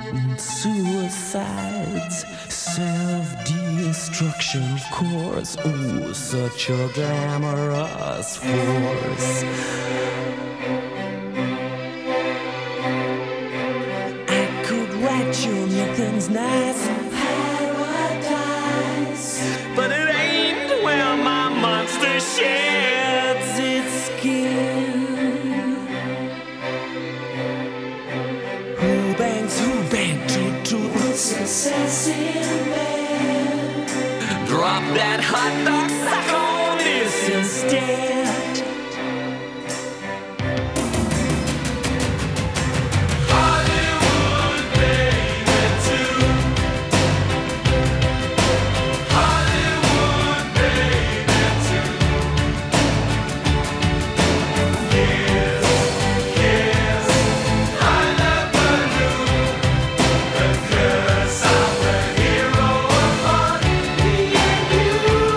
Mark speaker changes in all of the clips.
Speaker 1: Suicides, self-destruction, of course. Oh, such a glamorous force. I could write you nothing's nice in paradise, but it ain't where my monster sheds its skin. Who bangs, to the success in bed. Drop that hot dog, suck on this instead. Hollywood, baby, too. Hollywood, baby, too. Yes, yes, I never knew the curse of the hero upon me and you.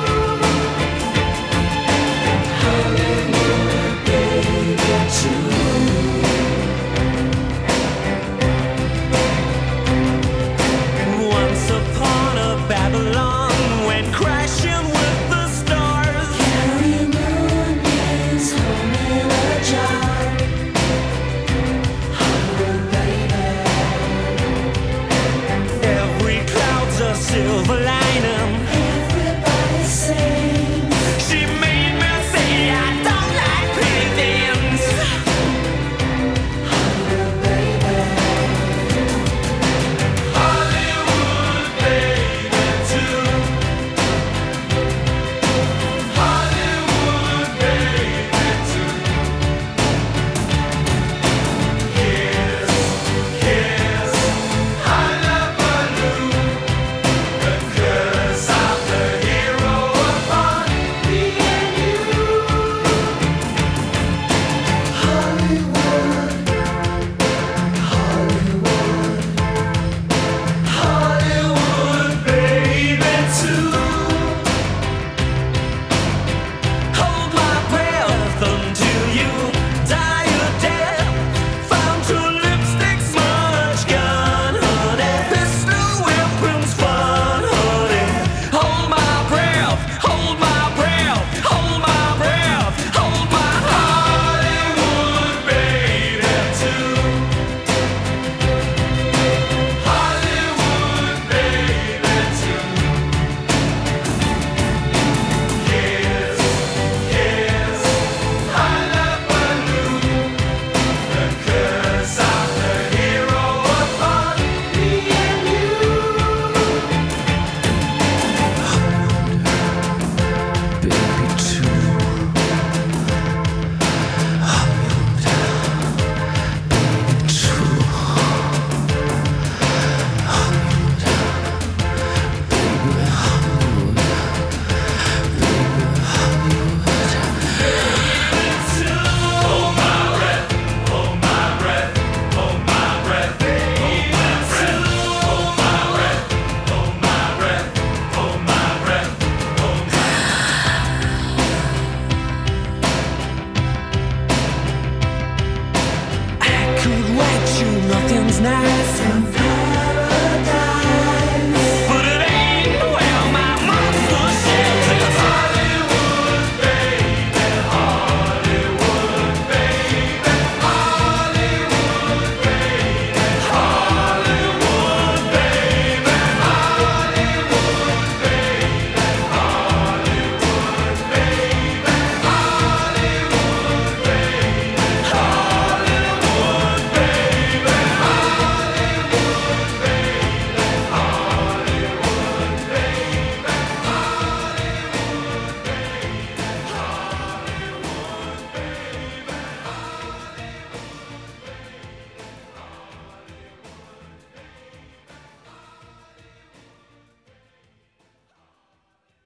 Speaker 1: Hollywood, baby, too. Once upon a Babylon went crashing with the stars. Carrie Moon is home in a jar. Hollywood, baby. Every cloud's a silver line.